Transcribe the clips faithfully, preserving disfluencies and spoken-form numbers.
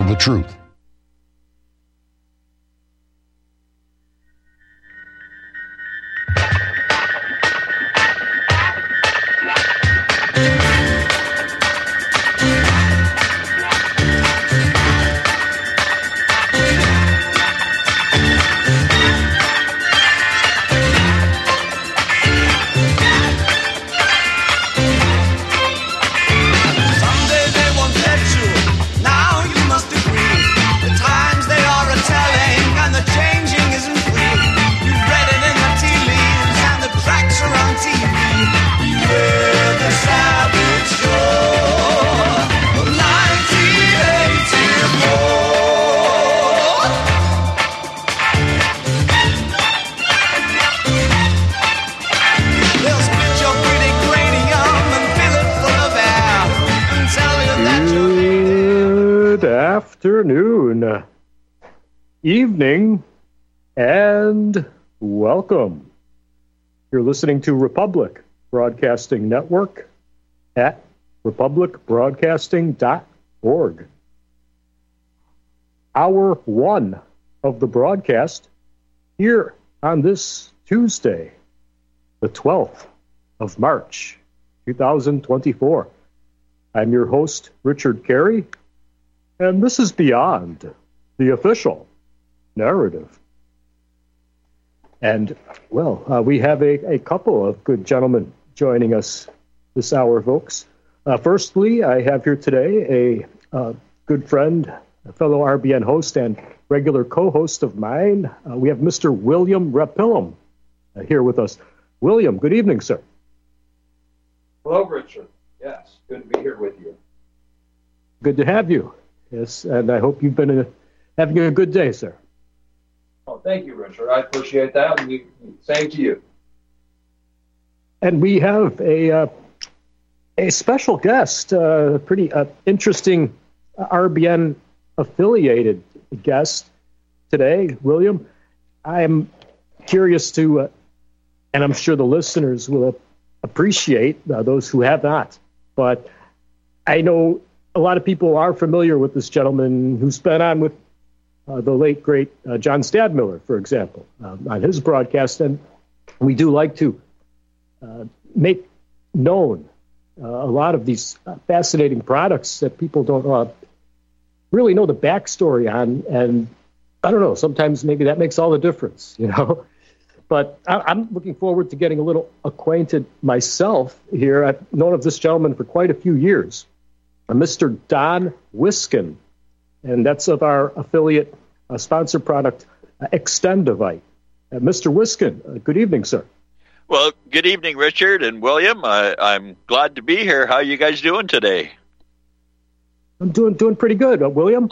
the truth. Afternoon, evening, and welcome. You're listening to Republic Broadcasting Network at republic broadcasting dot org. Hour one of the broadcast here on this Tuesday, the twelfth of March, two thousand twenty-four. I'm your host, Richard Carey. And this is Beyond the Official Narrative. And, well, uh, we have a, a couple of good gentlemen joining us this hour, folks. Uh, firstly, I have here today a uh, good friend, a fellow R B N host and regular co-host of mine. Uh, we have Mister William Rapillum uh, here with us. William, good evening, sir. Hello, Richard. Yes, good to be here with you. Good to have you. Yes, and I hope you've been a, having a good day, sir. Oh, thank you, Richard. I appreciate that. And you, same to you. And we have a uh, a special guest, a uh, pretty uh, interesting R B N affiliated guest today, William. I'm curious to, uh, and I'm sure the listeners will appreciate uh, those who have not, but I know a lot of people are familiar with this gentleman who's been on with uh, the late, great uh, John Stadmiller, for example, um, on his broadcast. And we do like to uh, make known uh, a lot of these uh, fascinating products that people don't uh, really know the backstory on. And I don't know, sometimes maybe that makes all the difference, you know. But I, I'm looking forward to getting a little acquainted myself here. I've known of this gentleman for quite a few years. Mister Don Wiskin, and that's of our affiliate uh, sponsor product, uh, Extendivite. Uh, Mister Wiskin, uh, good evening, sir. Well, good evening, Richard and William. I, I'm glad to be here. How are you guys doing today? I'm doing doing pretty good. Uh, William?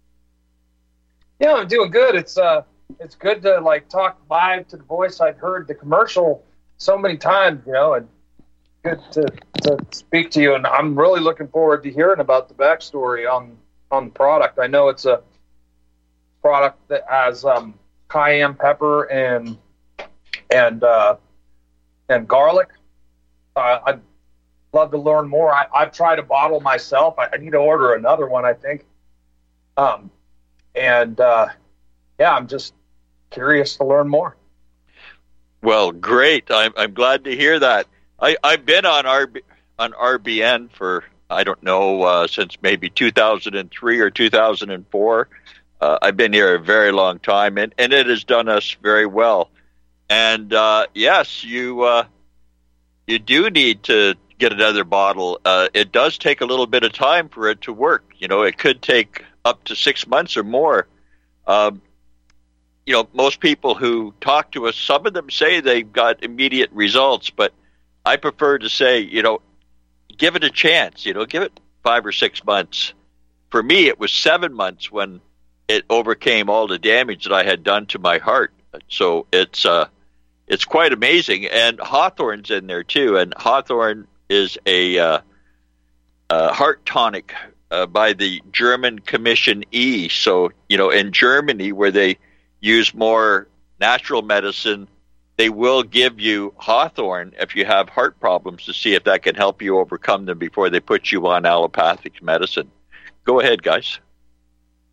Yeah, I'm doing good. It's uh, it's good to like talk live to the voice. I've heard the commercial so many times, you know, and good to, to speak to you, and I'm really looking forward to hearing about the backstory on on the product. I know it's a product that has um, cayenne pepper and and uh, and garlic. Uh, I'd love to learn more. I, I've tried a bottle myself. I, I need to order another one, I think. Um, and uh, yeah, I'm just curious to learn more. Well, great. I'm I'm glad to hear that. I, I've been on R B, on R B N for, I don't know, uh, since maybe two thousand three or two thousand four. Uh, I've been here a very long time, and, and it has done us very well. And, uh, yes, you uh, you do need to get another bottle. Uh, it does take a little bit of time for it to work. You know, it could take up to six months or more. Um, you know, most people who talk to us, some of them say they've got immediate results, but I prefer to say, you know, give it a chance, you know, give it five or six months. For me, it was seven months when it overcame all the damage that I had done to my heart. So it's uh, it's quite amazing. And Hawthorne's in there, too. And Hawthorne is a uh, uh, heart tonic uh, by the German Commission E. So, you know, in Germany, where they use more natural medicine, they will give you Hawthorne if you have heart problems to see if that can help you overcome them before they put you on allopathic medicine. Go ahead, guys.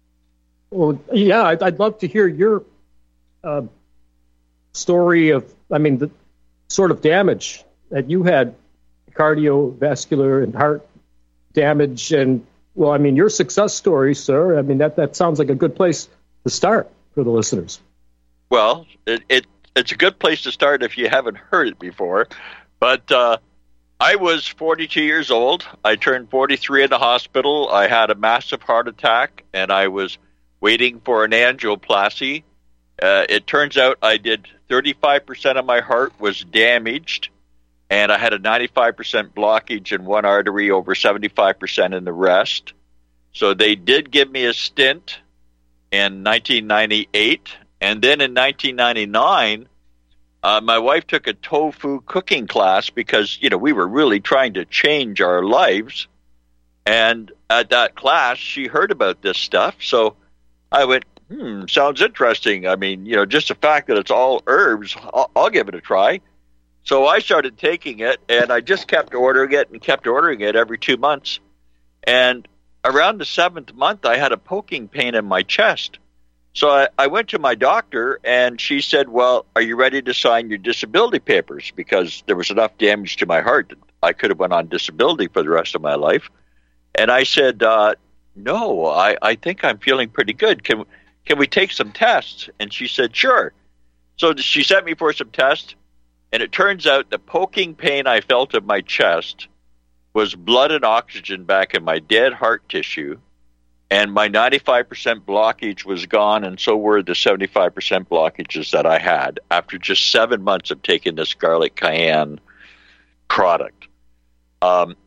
Well, yeah, I'd, I'd love to hear your uh, story of, I mean, the sort of damage that you had, cardiovascular and heart damage. And, well, I mean, your success story, sir, I mean, that, that sounds like a good place to start for the listeners. Well, it, it it's a good place to start if you haven't heard it before. But uh, I was forty-two years old. I turned forty-three in the hospital. I had a massive heart attack, and I was waiting for an angioplasty. Uh, it turns out I did thirty-five percent of my heart was damaged, and I had a ninety-five percent blockage in one artery, over seventy-five percent in the rest. So they did give me a stint in nineteen ninety-eight. And then in nineteen ninety-nine, uh, my wife took a tofu cooking class because, you know, we were really trying to change our lives. And at that class, she heard about this stuff. So I went, hmm, sounds interesting. I mean, you know, just the fact that it's all herbs, I'll, I'll give it a try. So I started taking it, and I just kept ordering it and kept ordering it every two months. And around the seventh month, I had a poking pain in my chest. So I, I went to my doctor, and she said, well, are you ready to sign your disability papers? Because there was enough damage to my heart that I could have went on disability for the rest of my life. And I said, uh, no, I, I think I'm feeling pretty good. Can, can we take some tests? And she said, sure. So she sent me for some tests, and it turns out the poking pain I felt in my chest was blood and oxygen back in my dead heart tissue. And my ninety-five percent blockage was gone, and so were the seventy-five percent blockages that I had after just seven months of taking this garlic cayenne product. Um,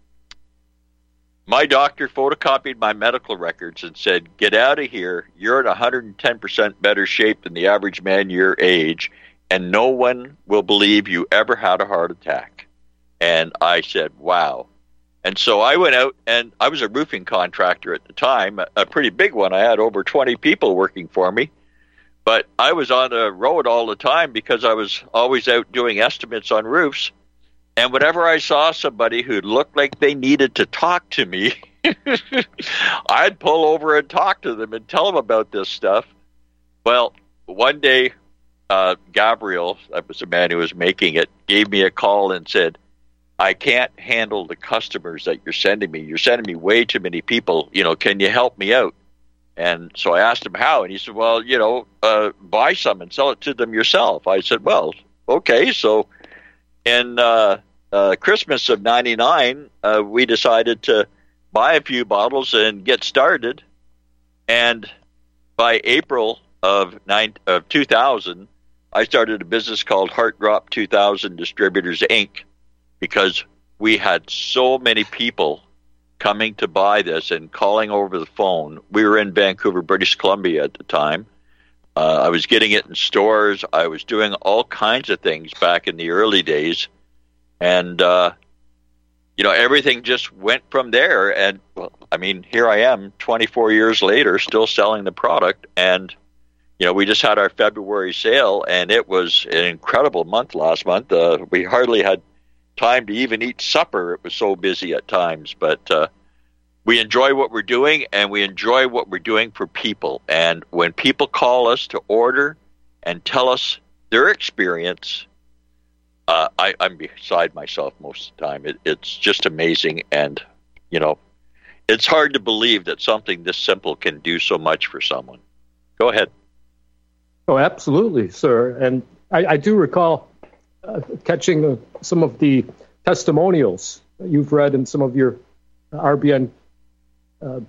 my doctor photocopied my medical records and said, get out of here. You're in one hundred ten percent better shape than the average man your age, and no one will believe you ever had a heart attack. And I said, wow. And so I went out, and I was a roofing contractor at the time, a pretty big one. I had over twenty people working for me. But I was on the road all the time because I was always out doing estimates on roofs. And whenever I saw somebody who looked like they needed to talk to me, I'd pull over and talk to them and tell them about this stuff. Well, one day, uh, Gabriel, that was the man who was making it, gave me a call and said, I can't handle the customers that you're sending me. You're sending me way too many people. You know, can you help me out? And so I asked him how, and he said, well, you know, uh, buy some and sell it to them yourself. I said, well, okay. So in uh, uh, Christmas of ninety-nine, uh, we decided to buy a few bottles and get started. And by April of, nine, of two thousand, I started a business called Heart Drop two thousand Distributors, Incorporated, because we had so many people coming to buy this and calling over the phone. We were in Vancouver, British Columbia at the time. Uh, I was getting it in stores. I was doing all kinds of things back in the early days. And, uh, you know, everything just went from there. And, well, I mean, here I am twenty-four years later, still selling the product. And, you know, we just had our February sale, and it was an incredible month last month. Uh, we hardly had time to even eat supper. It was so busy at times, but uh, we enjoy what we're doing, and we enjoy what we're doing for people. And when people call us to order and tell us their experience, uh, I, I'm beside myself most of the time. It, it's just amazing, and you know, it's hard to believe that something this simple can do so much for someone. Go ahead. Oh, absolutely, sir. And I, I do recall Uh, catching uh, some of the testimonials that you've read in some of your R B N uh,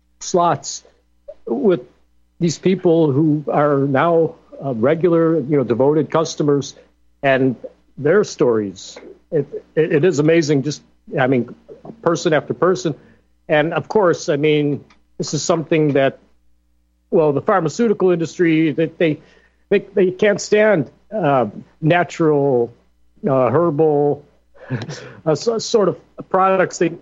slots with these people who are now uh, regular, you know, devoted customers, and their stories. It, it, it is amazing, just, I mean, person after person. And of course, I mean, this is something that, well, the pharmaceutical industry, that they, they, they can't stand Uh, natural, uh, herbal, uh, so, sort of products. They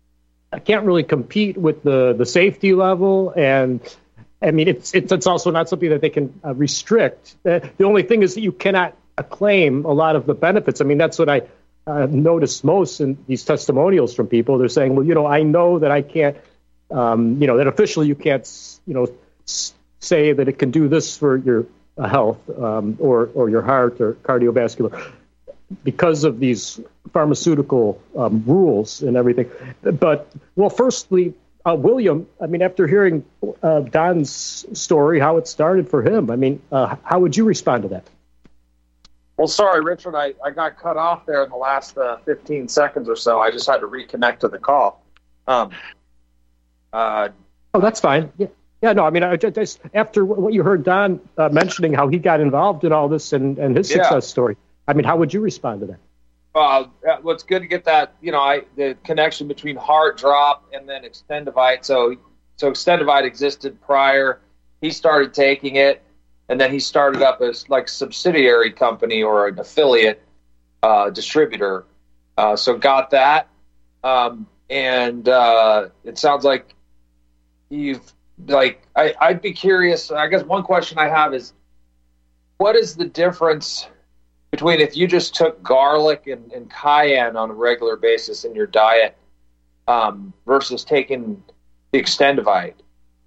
can't really compete with the, the safety level, and I mean it's it's, it's also not something that they can uh, restrict. Uh, the only thing is that you cannot claim a lot of the benefits. I mean that's what I uh, noticed most in these testimonials from people. They're saying, well, you know, I know that I can't, um, you know, that officially you can't, you know, s- say that it can do this for your uh, health um, or or your heart or cardiovascular because of these pharmaceutical um, rules and everything. But well, firstly, uh, William, I mean, after hearing uh, Don's story, how it started for him, I mean, uh, how would you respond to that? Well, sorry, Richard, I, I got cut off there in the last uh, fifteen seconds or so. I just had to reconnect to the call. Um, uh, oh, that's fine. Yeah, yeah. No, I mean, I just, after what you heard Don uh, mentioning how he got involved in all this and, and his success yeah. story, I mean, how would you respond to that? Uh, well, it's good to get that, you know, I, the connection between Heart Drop and then Extendivite. So, so Extendivite existed prior. He started taking it, and then he started up as like subsidiary company or an affiliate uh, distributor. Uh, so got that. Um, and uh, it sounds like you've like, I, I'd be curious. I guess one question I have is, what is the difference between if you just took garlic and, and cayenne on a regular basis in your diet um, versus taking the Extendivite?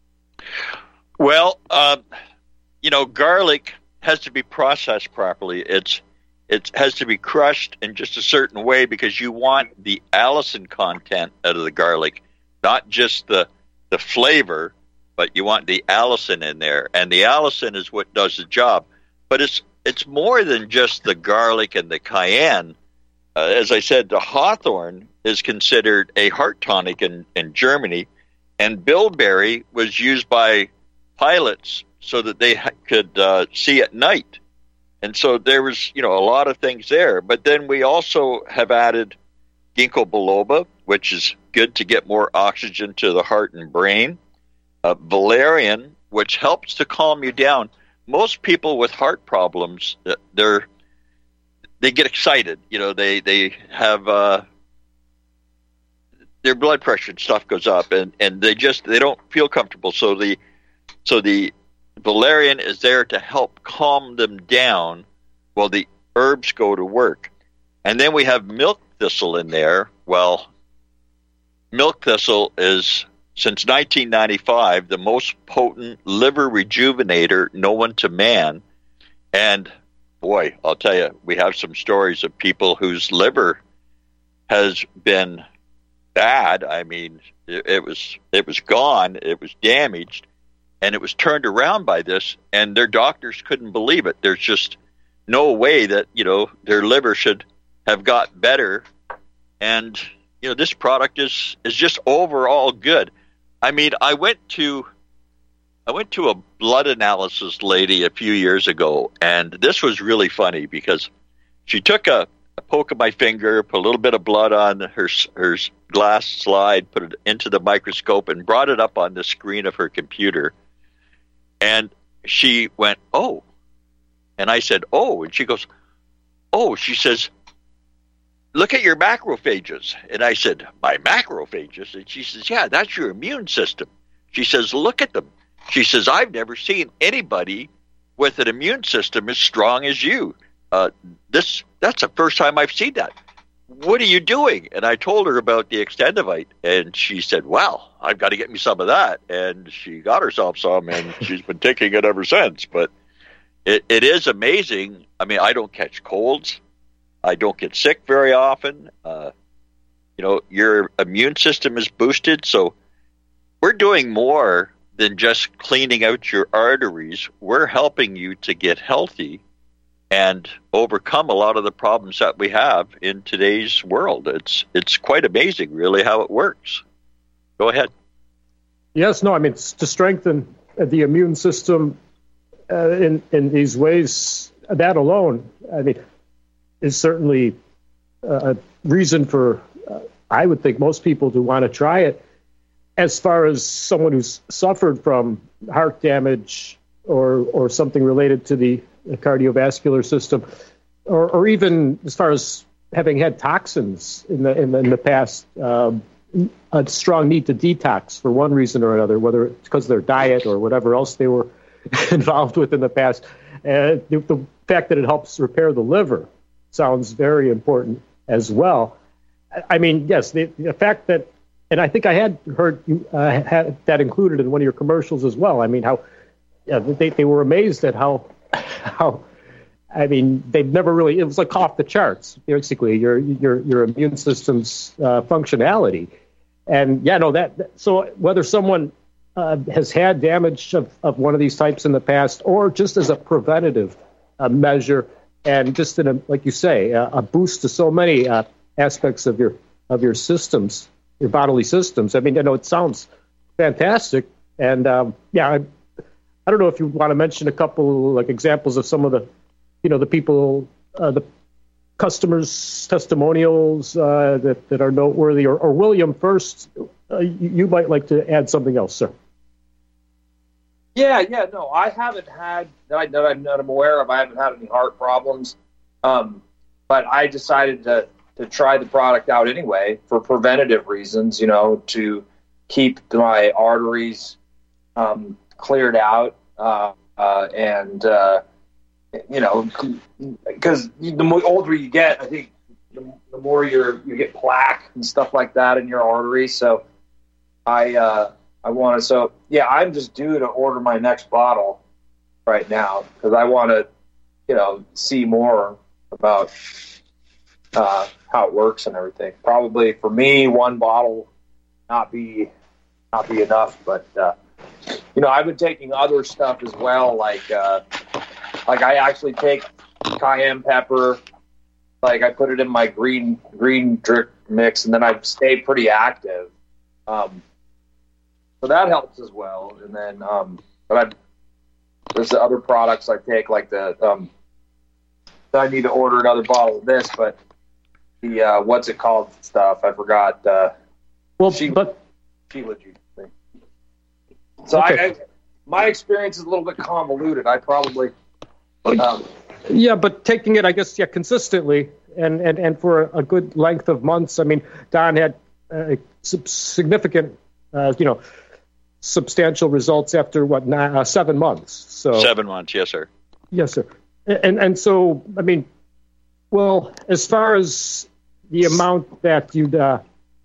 Well, uh, you know, garlic has to be processed properly. It's it has to be crushed in just a certain way because you want the allicin content out of the garlic, not just the the flavor, but you want the allicin in there, and the allicin is what does the job. But it's It's more than just the garlic and the cayenne. Uh, as I said, the hawthorn is considered a heart tonic in, in Germany, and bilberry was used by pilots so that they ha- could uh, see at night. And so there was, you know, a lot of things there. But then we also have added ginkgo biloba, which is good to get more oxygen to the heart and brain. Uh, valerian, which helps to calm you down. Most people with heart problems, they're they get excited. You know, they they have uh, their blood pressure and stuff goes up, and, and they just they don't feel comfortable. So the so the valerian is there to help calm them down while the herbs go to work. And then we have milk thistle in there. Well, milk thistle is, since nineteen ninety-five, the most potent liver rejuvenator known to man. And boy, I'll tell you, we have some stories of people whose liver has been bad. I mean, it, it was it was gone, it was damaged, and it was turned around by this, and their doctors couldn't believe it. There's just no way that, you know, their liver should have got better. And, you know, this product is is just overall good. I mean, I went to I went to a blood analysis lady a few years ago, and this was really funny because she took a, a poke of my finger, put a little bit of blood on her her glass slide, put it into the microscope, and brought it up on the screen of her computer. And she went, "Oh," and I said, "Oh," and she goes, "Oh," she says, "Look at your macrophages." And I said, "My macrophages?" And she says, "Yeah, that's your immune system." She says, "Look at them." She says, "I've never seen anybody with an immune system as strong as you. Uh, this that's the first time I've seen that. What are you doing?" And I told her about the Extendivite, and she said, "Well, I've got to get me some of that." And she got herself some, and she's been taking it ever since. But it, it is amazing. I mean, I don't catch colds. I don't get sick very often. Uh, you know, your immune system is boosted. So we're doing more than just cleaning out your arteries. We're helping you to get healthy and overcome a lot of the problems that we have in today's world. It's it's quite amazing, really, how it works. Go ahead. Yes, no, I mean, it's to strengthen the immune system uh, in, in these ways, that alone, I mean, is certainly a reason for, uh, I would think, most people to want to try it. As far as someone who's suffered from heart damage or or something related to the cardiovascular system, or, or even as far as having had toxins in the in the, in the past, um, a strong need to detox for one reason or another, whether it's because of their diet or whatever else they were involved with in the past. Uh, the, the fact that it helps repair the liver sounds very important as well. I mean, yes, the, the fact that, and I think I had heard you uh, had that included in one of your commercials as well. I mean, how yeah, they they were amazed at how how. I mean, they've never really. It was like off the charts, basically. Your your your immune system's uh, functionality, and yeah, no, that. So whether someone uh, has had damage of, of one of these types in the past, or just as a preventative uh, measure, and just in a, like you say, a, a boost to so many uh, aspects of your of your systems, your bodily systems. I mean, you know, it sounds fantastic, and um, yeah, I, I don't know if you want to mention a couple like examples of some of the. You know, the people, uh, the customers' testimonials uh, that, that are noteworthy. Or, or William, first, uh, you, you might like to add something else, sir. Yeah, yeah, no, I haven't had, that, I, that I'm not aware of, I haven't had any heart problems. Um, but I decided to, to try the product out anyway for preventative reasons, you know, to keep my arteries um, cleared out uh, uh, and, uh, you know, because the more older you get, I think the, the more you're you get plaque and stuff like that in your arteries. So I uh, I want to. So yeah, I'm just due to order my next bottle right now because I want to, you know, see more about uh, how it works and everything. Probably for me, one bottle not be not be enough, but uh, you know, I've been taking other stuff as well, like. Uh, Like I actually take cayenne pepper, like I put it in my green green drink mix, and then I stay pretty active. Um, so that helps as well. And then, um, but I there's the other products I take, like the um, I need to order another bottle of this, but the uh, what's it called stuff I forgot. Uh, well, she, but Sheila juice thing. So okay. I, I my experience is a little bit convoluted. I probably. Um, yeah, but taking it, I guess, yeah, consistently and, and, and for a good length of months. I mean, Don had uh, significant, uh, you know, substantial results after what nine, uh, seven months. So seven months, yes, sir. Yes, sir. And and so, I mean, well, as far as the amount that you'd, uh,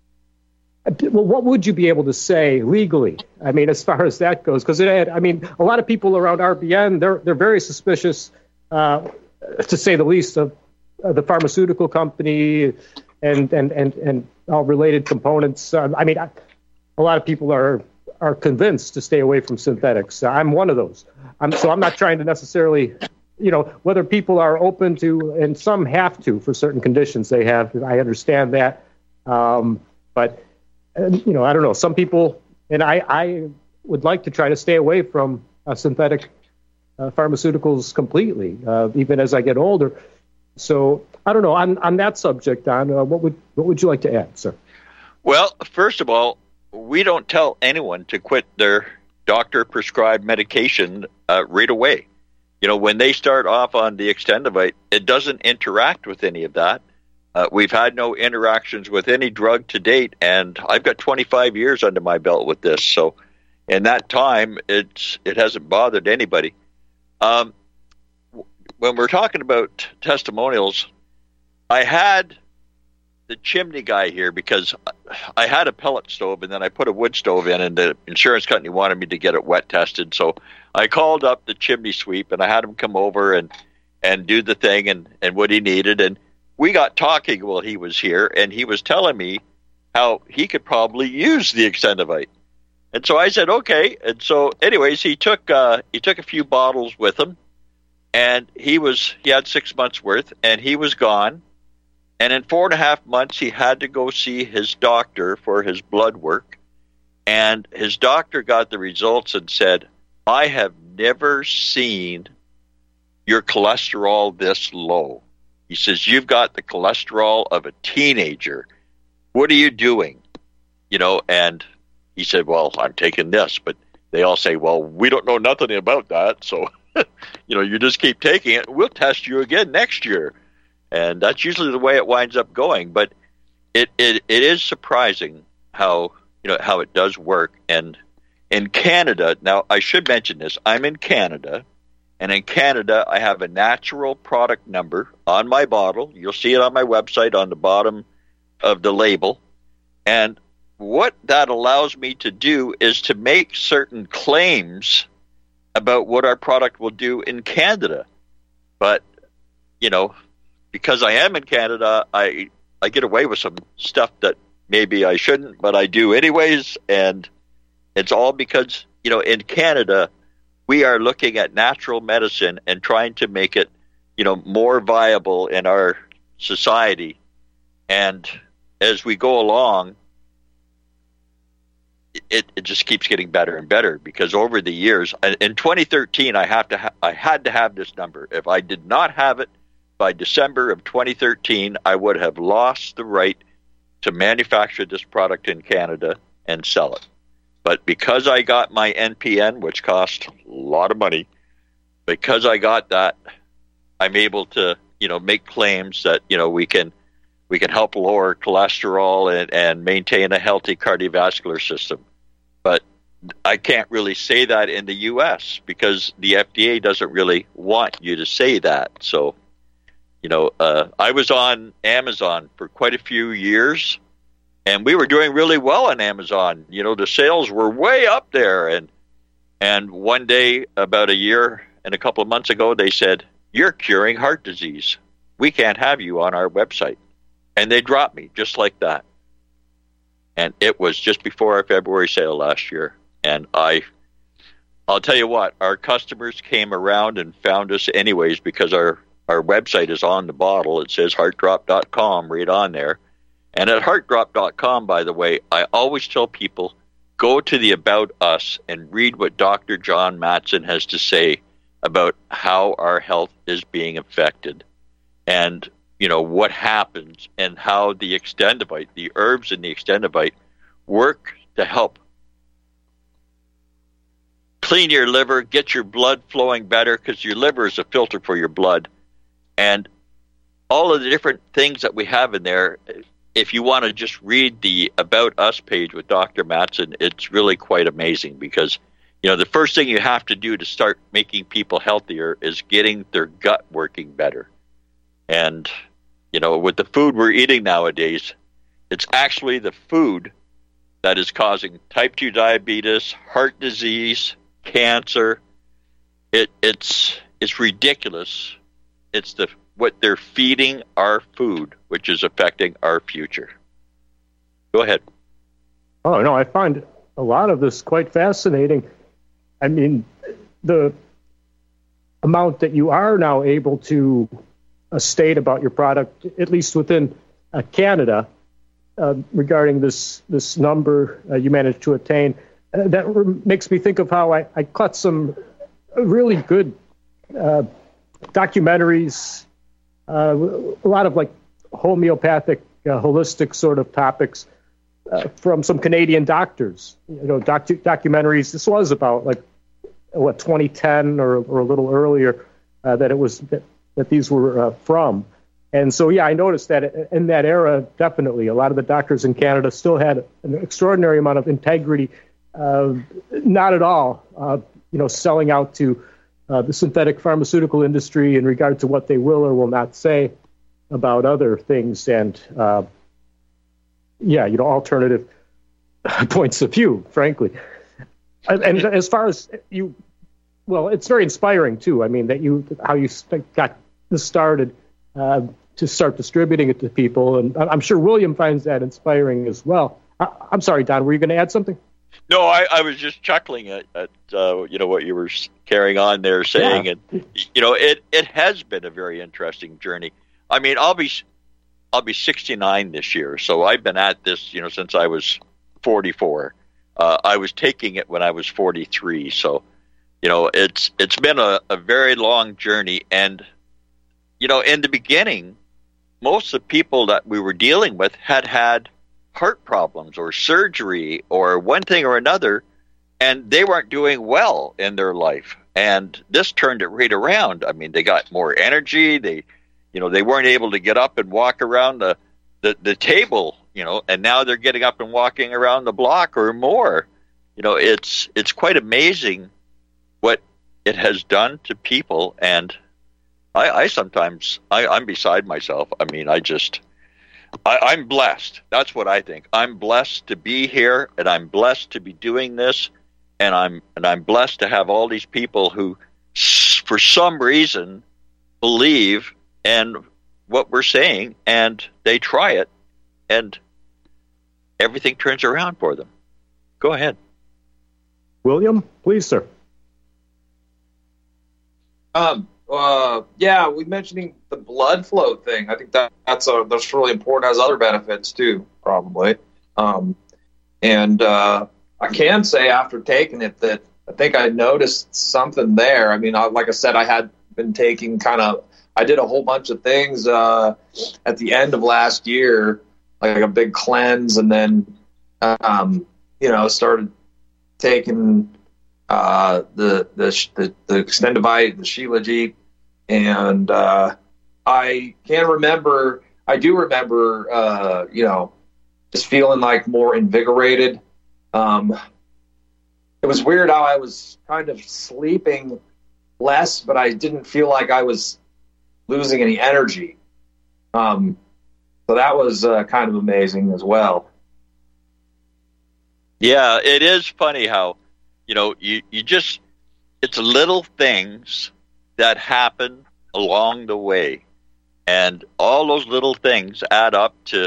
well, what would you be able to say legally? I mean, as far as that goes, because it had, I mean, a lot of people around R B N, they're they're very suspicious, uh, to say the least, of uh, the pharmaceutical company and and and and all related components. Um, I mean, I, a lot of people are are convinced to stay away from synthetics. I'm one of those. I'm so I'm not trying to necessarily, you know, whether people are open to, and some have to for certain conditions they have. I understand that, um, but. And, you know, I don't know. Some people, and I, I would like to try to stay away from uh, synthetic uh, pharmaceuticals completely, uh, even as I get older. So I don't know. On on that subject, Don, uh, what would what would you like to add, sir? Well, first of all, we don't tell anyone to quit their doctor-prescribed medication uh, right away. You know, when they start off on the Extendivite, it doesn't interact with any of that. Uh, we've had no interactions with any drug to date, and I've got twenty-five years under my belt with this. So in that time, it's it hasn't bothered anybody. Um, when we're talking about testimonials, I had the chimney guy here because I had a pellet stove, and then I put a wood stove in, and the insurance company wanted me to get it wet tested. So I called up the chimney sweep, and I had him come over and, and do the thing and, and what he needed, and we got talking while he was here, and he was telling me how he could probably use the Extendivite. And so I said, okay. And so anyways, he took uh, he took a few bottles with him, and he was he had six months worth, and he was gone. And in four and a half months, he had to go see his doctor for his blood work. And his doctor got the results and said, I have never seen your cholesterol this low. He says, you've got the cholesterol of a teenager. What are you doing? You know, and he said, well, I'm taking this. But they all say, well, we don't know nothing about that. So, you know, you just keep taking it. We'll test you again next year. And that's usually the way it winds up going. But it, it, it is surprising how, you know, how it does work. And in Canada, now I should mention this, I'm in Canada. And in Canada, I have a natural product number on my bottle. You'll see it on my website on the bottom of the label. And what that allows me to do is to make certain claims about what our product will do in Canada. But, you know, because I am in Canada, I I get away with some stuff that maybe I shouldn't, but I do anyways. And it's all because, you know, in Canada, we are looking at natural medicine and trying to make it, you know, more viable in our society. And as we go along, it, it just keeps getting better and better, because over the years, in twenty thirteen, I have to ha- I had to have this number. If I did not have it by December of twenty thirteen, I would have lost the right to manufacture this product in Canada and sell it. But because I got my N P N, which cost a lot of money, because I got that, I'm able to, you know, make claims that, you know, we can we can help lower cholesterol and, and maintain a healthy cardiovascular system. But I can't really say that in the U S because the F D A doesn't really want you to say that. So, you know, uh, I was on Amazon for quite a few years, and we were doing really well on Amazon. You know, the sales were way up there. And and one day, about a year and a couple of months ago, they said, "You're curing heart disease. We can't have you on our website." And they dropped me just like that. And it was just before our February sale last year. And I, I'll tell you what, our customers came around and found us anyways, because our, our website is on the bottle. It says heart drop dot com right on there. And at heart drop dot com, by the way, I always tell people, go to the About Us and read what Doctor John Matson has to say about how our health is being affected. And you know, what happens and how the extendovite, the herbs in the extendovite, work to help clean your liver, get your blood flowing better, because your liver is a filter for your blood. And all of the different things that we have in there, if you want to just read the About Us page with Doctor Matson, it's really quite amazing, because, you know, the first thing you have to do to start making people healthier is getting their gut working better. And, you know, with the food we're eating nowadays, it's actually the food that is causing type two diabetes, heart disease, cancer. It, it's it's ridiculous. It's the what they're feeding our food, which is affecting our future. Go ahead. Oh, no, I find a lot of this quite fascinating. I mean, the amount that you are now able to uh, state about your product, at least within uh, Canada, uh, regarding this this number uh, you managed to attain, uh, that re- makes me think of how I, I caught some really good uh, documentaries, uh, a lot of like homeopathic, uh, holistic sort of topics uh, from some Canadian doctors. You know, docu- documentaries. This was about like what twenty ten or or a little earlier uh, that it was that, that these were uh, from. And so, yeah, I noticed that in that era, definitely, a lot of the doctors in Canada still had an extraordinary amount of integrity, uh, not at all, uh, you know, selling out to uh, the synthetic pharmaceutical industry in regard to what they will or will not say about other things. And, uh, yeah, you know, alternative points of view, frankly. And, and as far as you, well, it's very inspiring, too. I mean, that you, how you got this started, uh, to start distributing it to people. And I'm sure William finds that inspiring as well. I, I'm sorry, Don, were you going to add something? No, I, I was just chuckling at, at uh, you know, what you were carrying on there saying. Yeah. And, you know, it, it has been a very interesting journey. I mean, I'll be, I'll be sixty-nine this year. So I've been at this, you know, since I was forty-four. Uh, I was taking it when I was forty-three. So, you know, it's, it's been a, a very long journey. And, you know, in the beginning, most of the people that we were dealing with had had heart problems or surgery or one thing or another, and they weren't doing well in their life. And this turned it right around. I mean, they got more energy. They, you know, they weren't able to get up and walk around the, the, the table, you know, and now they're getting up and walking around the block or more. You know, it's, it's quite amazing what it has done to people. And I, I sometimes, I, I'm beside myself. I mean, I just, I, I'm blessed. That's what I think. I'm blessed to be here, and I'm blessed to be doing this. and I'm and I'm blessed to have all these people who, for some reason, believe in what we're saying, and they try it, and everything turns around for them. Go ahead, William, please, sir. Um. Uh. Yeah, we mentioning the blood flow thing. I think that that's a, that's really important. It has other benefits too, probably. Um. And uh, I can say after taking it that I think I noticed something there. I mean, I, like I said, I had been taking kind of, I did a whole bunch of things uh, at the end of last year, like a big cleanse, and then, um, you know, started taking uh, the, the the the Extendivite, the Shilajit, and uh, I can remember, I do remember, uh, you know, just feeling like more invigorated. Um, it was weird how I was kind of sleeping less, but I didn't feel like I was losing any energy. Um, so that was uh, kind of amazing as well. Yeah, it is funny how, you know, you, you just, it's little things that happen along the way. And all those little things add up to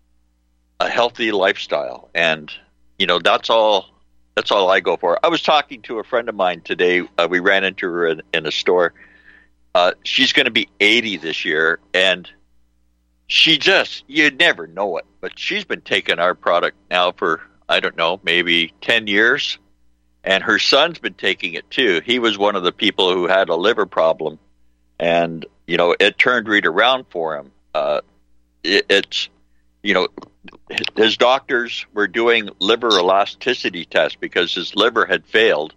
a healthy lifestyle. And, you know, that's all, that's all I go for. I was talking to a friend of mine today. Uh, we ran into her in, in a store. Uh, she's going to be eighty this year. And she just, you'd never know it, but she's been taking our product now for, I don't know, maybe ten years. And her son's been taking it too. He was one of the people who had a liver problem. And, you know, it turned right around for him. Uh, it, it's, you know, his doctors were doing liver elasticity tests because his liver had failed.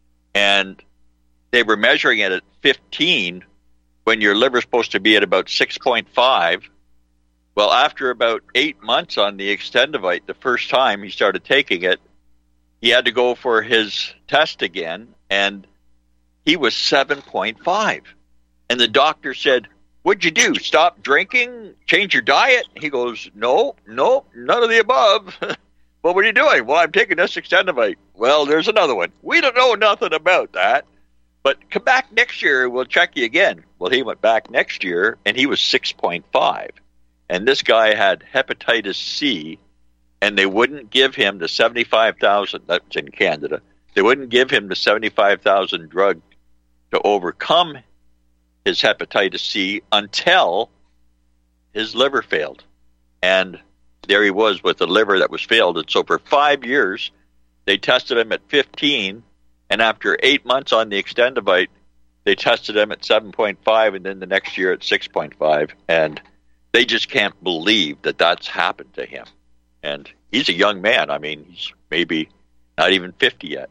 And they were measuring it at fifteen when your liver's supposed to be at about six point five. Well, after about eight months on the Extendivite, the first time he started taking it, he had to go for his test again, and he was seven point five. And the doctor said, "What'd you do? Stop drinking? Change your diet?" He goes, no, no, none of the above. "Well, what are you doing?" "Well, I'm taking this Extendivite." "Well, there's another one." "We don't know nothing about that. But come back next year, we'll check you again." Well, he went back next year, and he was six point five. And this guy had hepatitis C, and they wouldn't give him the seventy-five thousand dollars, that's in Canada, they wouldn't give him the seventy-five thousand dollars drug to overcome his hepatitis C until his liver failed. And there he was with a liver that was failed. And so for five years, they tested him at fifteen, and after eight months on the Extendivite, they tested him at seven point five, and then the next year at six point five. And they just can't believe that that's happened to him. And he's a young man. I mean, he's maybe not even fifty yet.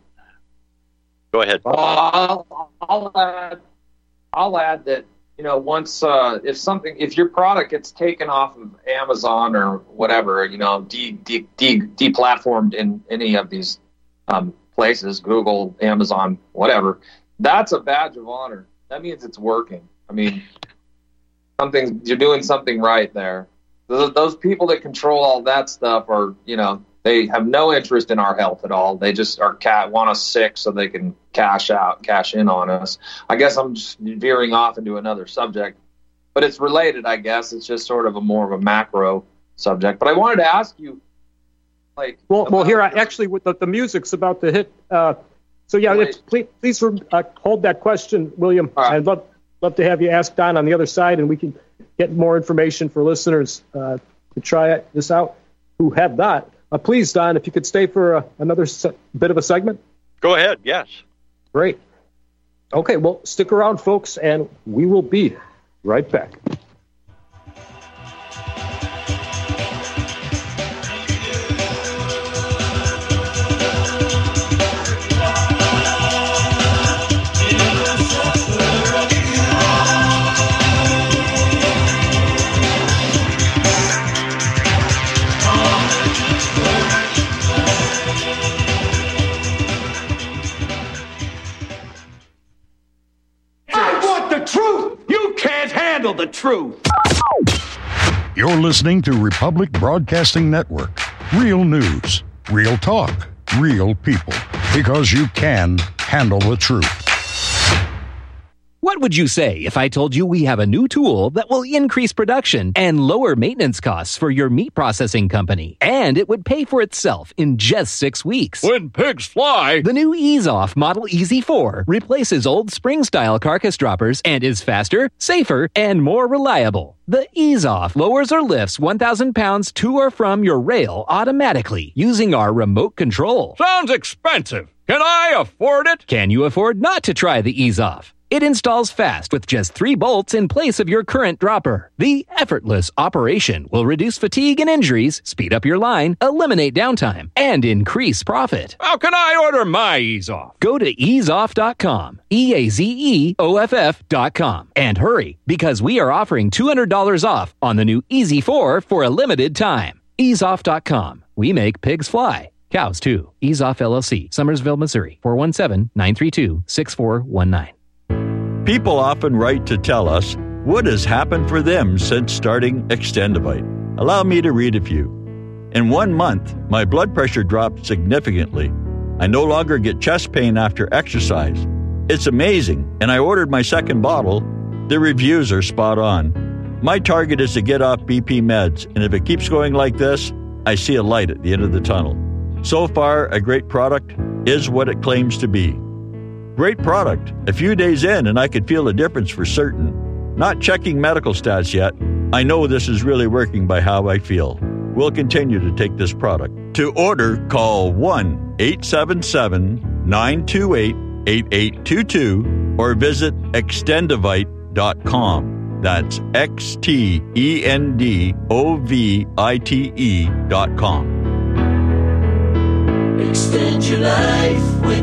Go ahead. Well, I'll, I'll add, I'll add that, you know, once uh, if something, if your product gets taken off of Amazon or whatever, you know, de de de deplatformed in any of these um, places, Google, Amazon, whatever, that's a badge of honor. That means it's working. I mean, something, you're doing something right there. Those, those people that control all that stuff are, you know, they have no interest in our health at all. They just are cat want us sick so they can cash out, cash in on us. I guess I'm just veering off into another subject, but it's related, I guess. It's just sort of a more of a macro subject. But I wanted to ask you, like, well, well, here I actually with the, the music's about to hit. Uh, so yeah, if, please, please uh, hold that question, William. Right. I'd love love to have you ask Don on the other side, and we can get more information for listeners uh, to try it, this out who have not. Uh, please, Don, if you could stay for uh, another se- bit of a segment. Go ahead, yes. Great. Okay, well, stick around, folks, and we will be right back. The truth. You're listening to Republic Broadcasting Network. Real news, real talk, real people. because you can handle the truth. What would you say if I told you we have a new tool that will increase production and lower maintenance costs for your meat processing company? And it would pay for itself in just six weeks. When pigs fly! The new Ease Off Model E Z four replaces old spring-style carcass droppers and is faster, safer, and more reliable. The Ease Off lowers or lifts one thousand pounds to or from your rail automatically using our remote control. Sounds expensive. Can I afford it? Can you afford not to try the Ease Off? It installs fast with just three bolts in place of your current dropper. The effortless operation will reduce fatigue and injuries, speed up your line, eliminate downtime, and increase profit. How can I order my Ease Off? Go to ease off dot com, E A Z E O F F dot com, and hurry, because we are offering two hundred dollars off on the new E Z four for a limited time. ease off dot com. We make pigs fly. Cows, too. Ease Off L L C, Summersville, Missouri, four one seven, nine three two, six four one nine. People often write to tell us what has happened for them since starting Extendivite. Allow me to read a few. In one month, my blood pressure dropped significantly. I no longer get chest pain after exercise. It's amazing, and I ordered my second bottle. The reviews are spot on. My target is to get off B P meds, and if it keeps going like this, I see a light at the end of the tunnel. So far, a great product is what it claims to be. Great product. A few days in, and I could feel a difference for certain. Not checking medical stats yet. I know this is really working by how I feel. We'll continue to take this product. To order, call one eight seven seven, nine two eight, eight eight two two or visit extendivite dot com. That's X T E N D O V I T E dot com. Extend your life with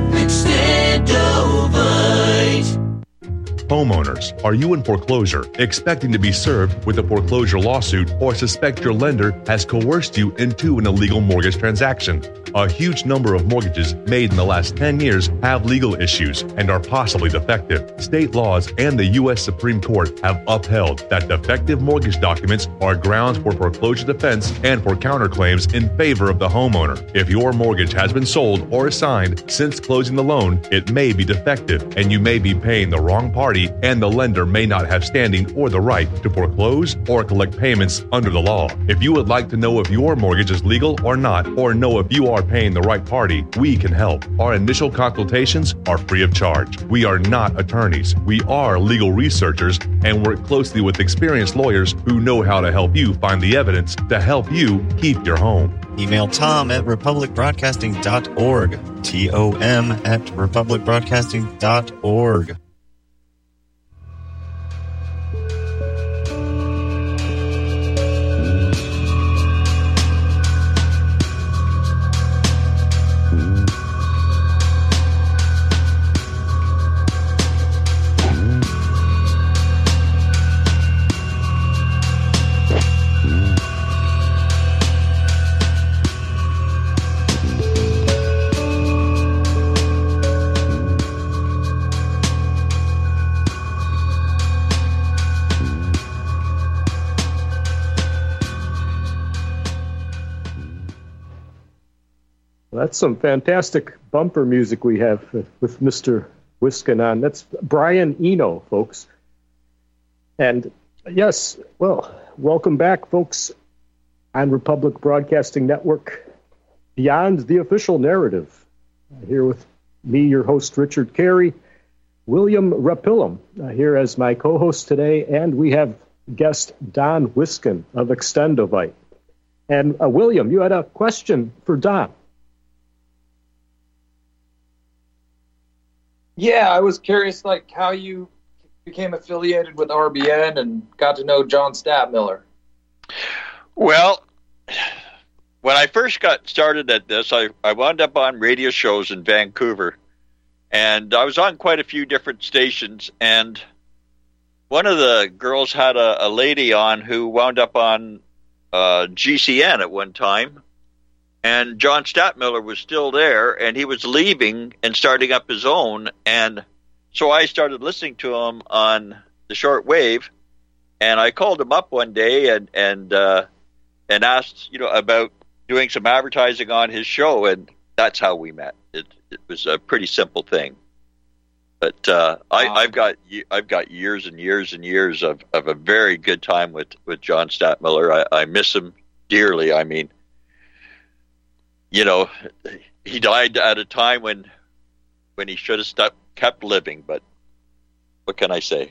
Extendivite. Homeowners, are you in foreclosure, expecting to be served with a foreclosure lawsuit, or suspect your lender has coerced you into an illegal mortgage transaction? A huge number of mortgages made in the last ten years have legal issues and are possibly defective. State laws and the U S Supreme Court have upheld that defective mortgage documents are grounds for foreclosure defense and for counterclaims in favor of the homeowner. If your mortgage has been sold or assigned since closing the loan, it may be defective and you may be paying the wrong party, and the lender may not have standing or the right to foreclose or collect payments under the law. If you would like to know if your mortgage is legal or not, or know if you are paying the right party, we can help. Our initial consultations are free of charge. We are not attorneys. We are legal researchers and work closely with experienced lawyers who know how to help you find the evidence to help you keep your home. Email Tom at republic broadcasting dot org. T O M at republic broadcasting dot org. That's some fantastic bumper music we have with Mister Wiskin on. That's Brian Eno, folks. And yes, well, welcome back, folks, on Republic Broadcasting Network, Beyond the Official Narrative. Here with me, your host, Richard Carey, William Rapillum, uh, here as my co-host today, and we have guest Don Wiskin of Extendivite. And uh, William, you had a question for Don. Yeah, I was curious, like, how you became affiliated with R B N and got to know John Stadtmiller. Well, when I first got started at this, I, I wound up on radio shows in Vancouver, and I was on quite a few different stations, and one of the girls had a, a lady on who wound up on uh, G C N at one time, and John Stadtmiller was still there, and he was leaving and starting up his own. And so I started listening to him on the short wave, and I called him up one day and and uh, and asked, you know, about doing some advertising on his show, and that's how we met. it, it was a pretty simple thing. But uh, I, I've got I've got years and years and years of, of a very good time with, with John Stadtmiller. I, I miss him dearly. I mean, you know, he died at a time when when he should have stuck, kept living. But what can I say?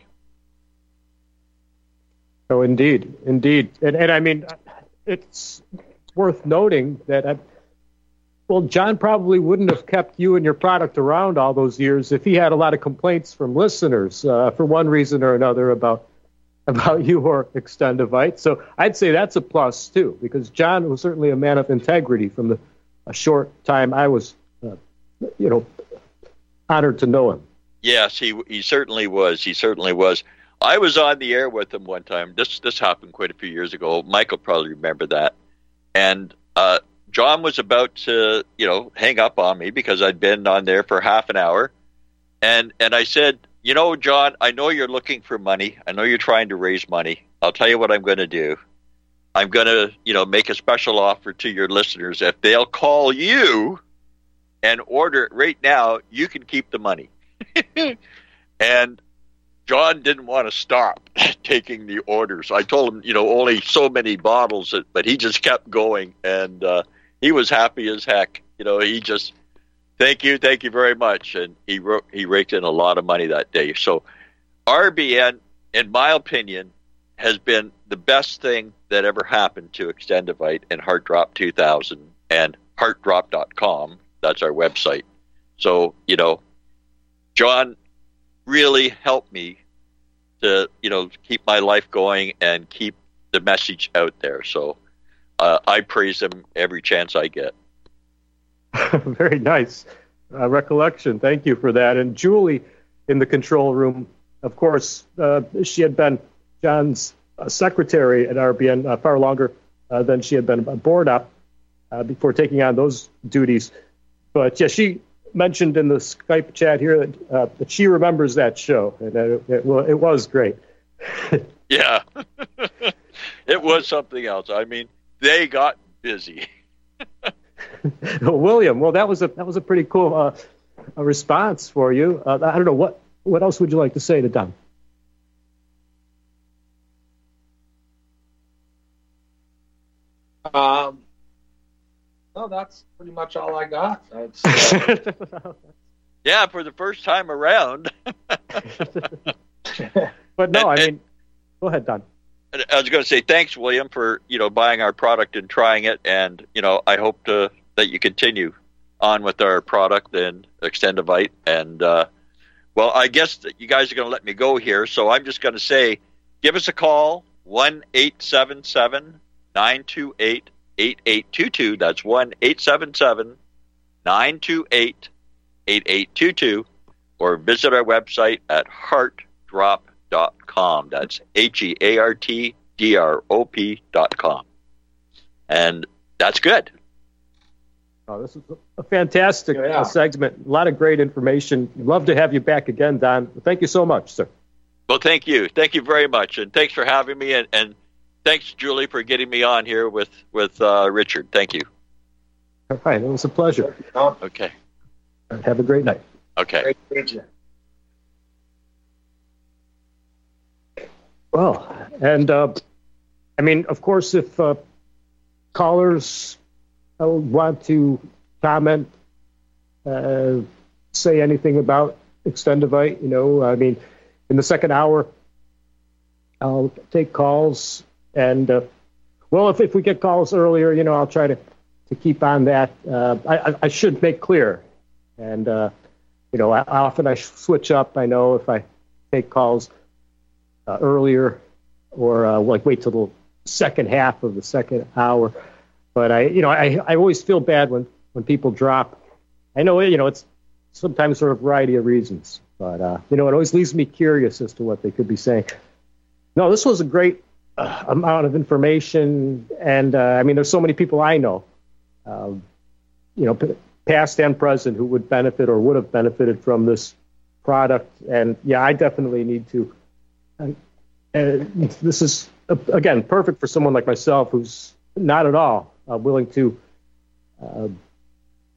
Oh, indeed, indeed, and and I mean, it's worth noting that. I, Well, John probably wouldn't have kept you and your product around all those years if he had a lot of complaints from listeners uh, for one reason or another about about you or Extendivite. So I'd say that's a plus too, because John was certainly a man of integrity from the a short time I was, uh, you know, honored to know him. Yes, he he certainly was. He certainly was. I was on the air with him one time. This this happened quite a few years ago. Michael probably remember that, and. Uh, John was about to, you know, hang up on me because I'd been on there for half an hour. And and I said, you know, John, I know you're looking for money. I know you're trying to raise money. I'll tell you what I'm going to do. I'm going to, you know, make a special offer to your listeners. If they'll call you and order it right now, you can keep the money. And John didn't want to stop taking the orders. I told him, you know, only so many bottles, but he just kept going. And, uh, he was happy as heck. You know, he just, thank you, thank you very much. And he wrote, he raked in a lot of money that day. So R B N, in my opinion, has been the best thing that ever happened to Extendivite and Heart Drop two thousand and heart drop dot com. That's our website. So, you know, John really helped me to, you know, keep my life going and keep the message out there. So, Uh, I praise him every chance I get. Very nice uh, recollection. Thank you for that. And Julie in the control room, of course, uh, she had been John's uh, secretary at R B N uh, far longer uh, than she had been a board up uh, before taking on those duties. But yeah, she mentioned in the Skype chat here that, uh, that she remembers that show, and that it, it, well, it was great. Yeah, it was something else. I mean, they got busy. William, well, that was a that was a pretty cool uh, a response for you. Uh, I don't know what what else would you like to say to Don? Um, no, that's pretty much all I got. That's, uh... yeah, for the first time around. But no, and, I mean, go ahead, Don. I was going to say thanks, William, for, you know, buying our product and trying it. And, you know, I hope to, that you continue on with our product and Extendivite. And, uh, well, I guess that you guys are going to let me go here. So I'm just going to say, give us a call, one eight seven seven, nine two eight, eight eight two two. That's one eight seven seven, nine two eight, eight eight two two. Or visit our website at heart drop dot com. That's H E A R T D R O P dot com. And that's good. Oh, this is a fantastic yeah. uh, segment. A lot of great information. Love to have you back again, Don. Thank you so much, sir. Well, thank you. Thank you very much. And thanks for having me. And, and thanks, Julie, for getting me on here with, with uh, Richard. Thank you. All right. It was a pleasure. Okay. Have a great night. Okay. Great to meet you. Well, and uh, I mean, of course, if uh, callers uh, want to comment, uh, say anything about Extendivite, you know, I mean, in the second hour, I'll take calls. And, uh, well, if, if we get calls earlier, you know, I'll try to, to keep on that. Uh, I, I should make clear. And, uh, you know, I, often I switch up, I know, if I take calls Uh, earlier, or uh, like wait till the second half of the second hour. But I, you know, I, I always feel bad when, when people drop. I know, you know, it's sometimes for a variety of reasons, but uh, you know, it always leaves me curious as to what they could be saying. No, this was a great uh, amount of information, and uh, I mean, there's so many people I know, uh, you know, p- past and present, who would benefit or would have benefited from this product. And yeah, I definitely need to. And, and this is, uh, again, perfect for someone like myself who's not at all uh, willing to, uh,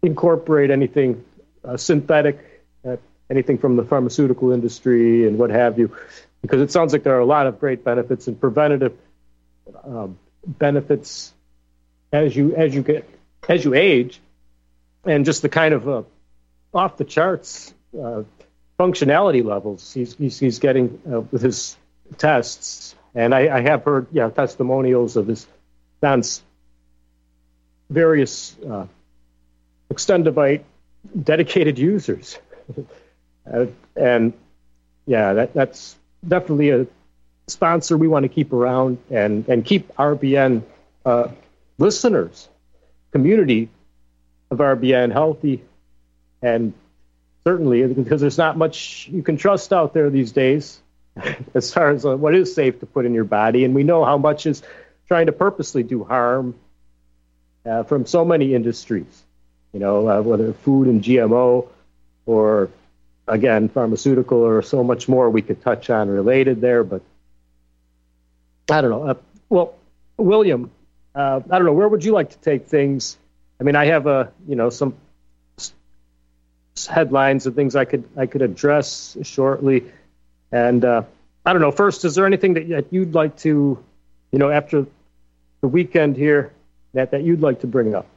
incorporate anything uh, synthetic, uh, anything from the pharmaceutical industry and what have you, because it sounds like there are a lot of great benefits and preventative um, benefits as you as you get as you age, and just the kind of uh, off the charts uh, functionality levels he's he's, he's getting uh, with his tests. And I, I have heard yeah testimonials of his son's various uh, Extendivite dedicated users, uh, and yeah, that that's definitely a sponsor we want to keep around and and keep R B N uh, listeners, community of R B N healthy, and certainly because there's not much you can trust out there these days as far as uh, what is safe to put in your body, and we know how much is trying to purposely do harm uh, from so many industries, you know, uh, whether food and G M O or, again, pharmaceutical or so much more we could touch on related there. But I don't know. Uh, well, William, uh, I don't know. Where would you like to take things? I mean, I have a, you know, some headlines and things I could I could address shortly. And uh, I don't know. First, is there anything that you'd like to, you know, after the weekend here, that, that you'd like to bring up?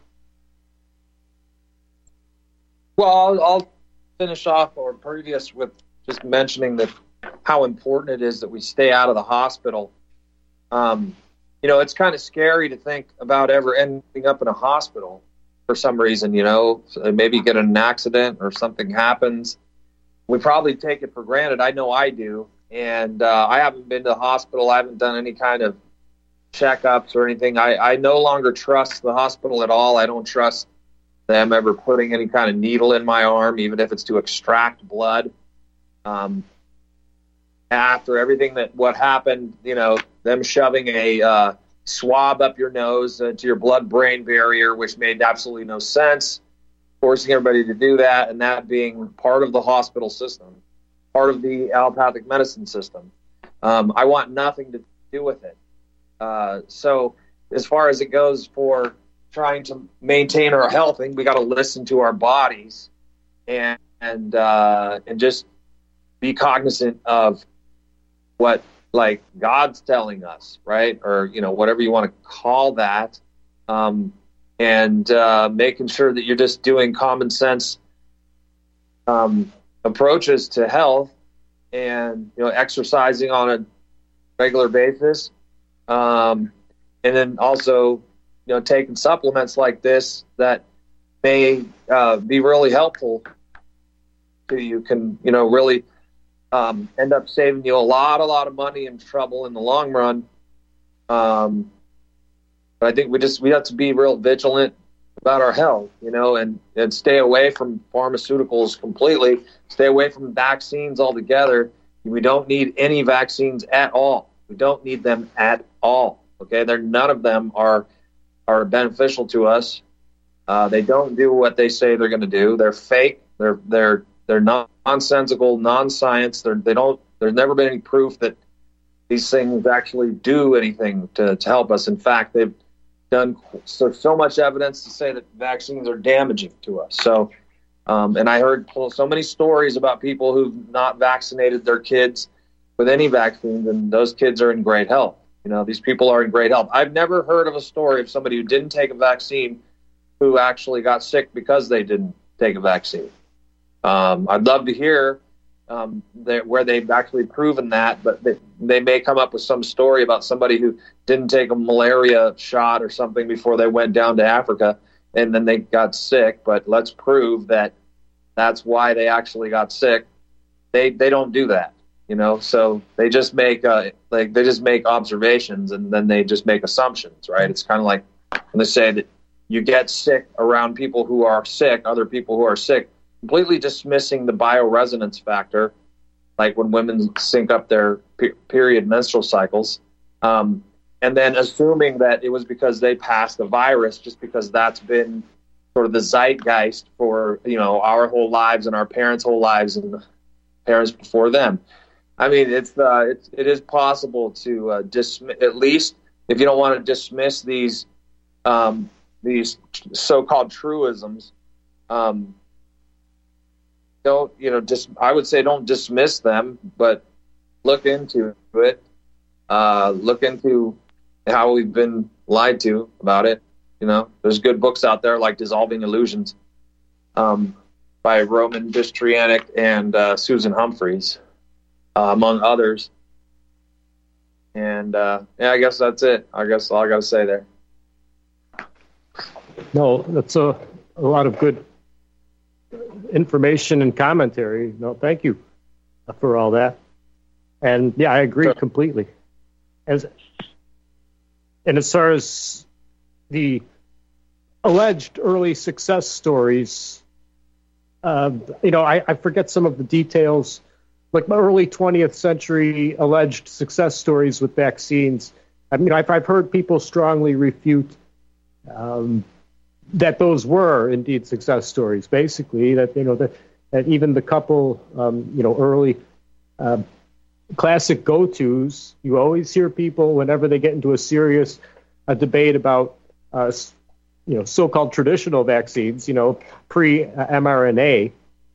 Well, I'll, I'll finish off or previous with just mentioning that how important it is that we stay out of the hospital. Um, you know, it's kind of scary to think about ever ending up in a hospital for some reason, you know, maybe get in an accident or something happens. We probably take it for granted. I know I do. And uh, I haven't been to the hospital. I haven't done any kind of checkups or anything. I, I no longer trust the hospital at all. I don't trust them ever putting any kind of needle in my arm, even if it's to extract blood. Um, after everything that what happened, you know, them shoving a uh, swab up your nose uh, to your blood-brain barrier, which made absolutely no sense, forcing everybody to do that, and that being part of the hospital system, part of the allopathic medicine system. Um, I want nothing to do with it. Uh, so as far as it goes for trying to maintain our health, I think we got to listen to our bodies and and uh, and just be cognizant of what like God's telling us, right? Or, you know, whatever you want to call that. Um, and uh, making sure that you're just doing common sense um, approaches to health and, you know, exercising on a regular basis. Um, and then also, you know, taking supplements like this that may uh, be really helpful to you can, you know, really um, end up saving you a lot, a lot of money and trouble in the long run. Um, but I think we just, we have to be real vigilant about our health, you know, and, and stay away from pharmaceuticals completely, stay away from vaccines altogether. We don't need any vaccines at all. We don't need them at all. Okay. They're, none of them are, are beneficial to us. Uh, they don't do what they say they're going to do. They're fake. They're, they're, they're nonsensical, non-science. They're, they don't, there's never been any proof that these things actually do anything to, to help us. In fact, they've done so, so much evidence to say that vaccines are damaging to us. So, um, and I heard so many stories about people who've not vaccinated their kids with any vaccines, and those kids are in great health. You know, these people are in great health. I've never heard of a story of somebody who didn't take a vaccine who actually got sick because they didn't take a vaccine. Um, I'd love to hear um, that, where they've actually proven that, but they, they may come up with some story about somebody who didn't take a malaria shot or something before they went down to Africa and then they got sick. But let's prove that that's why they actually got sick. They they don't do that, you know. So they just make uh, like they just make observations and then they just make assumptions, right? It's kind of like when they say that you get sick around people who are sick, other people who are sick, completely dismissing the bioresonance factor, like when women sync up their pe- period menstrual cycles, um, and then assuming that it was because they passed the virus, just because that's been sort of the zeitgeist for, you know, our whole lives and our parents' whole lives and the parents before them. I mean, it's uh, it's it is possible to uh, dismiss, at least if you don't want to dismiss these um, these so-called truisms. um, don't, you know, just, I would say don't dismiss them, but look into it. Uh, look into how we've been lied to about it. You know, there's good books out there like Dissolving Illusions um, by Roman Bystrianic and uh, Susan Humphreys, uh, among others. And uh, yeah, I guess that's it. I guess all I got to say there. No, that's a, a lot of good information and commentary. No, thank you for all that. And yeah, I agree sure. completely. As and as far as the alleged early success stories, uh, you know, I, I forget some of the details, like my early twentieth century alleged success stories with vaccines. I mean, I've, I've heard people strongly refute um, that those were indeed success stories. Basically, that you know that, that even the couple, um, you know, early uh, classic go-tos, you always hear people whenever they get into a serious a debate about, uh, you know, so-called traditional vaccines, you know, pre-mRNA.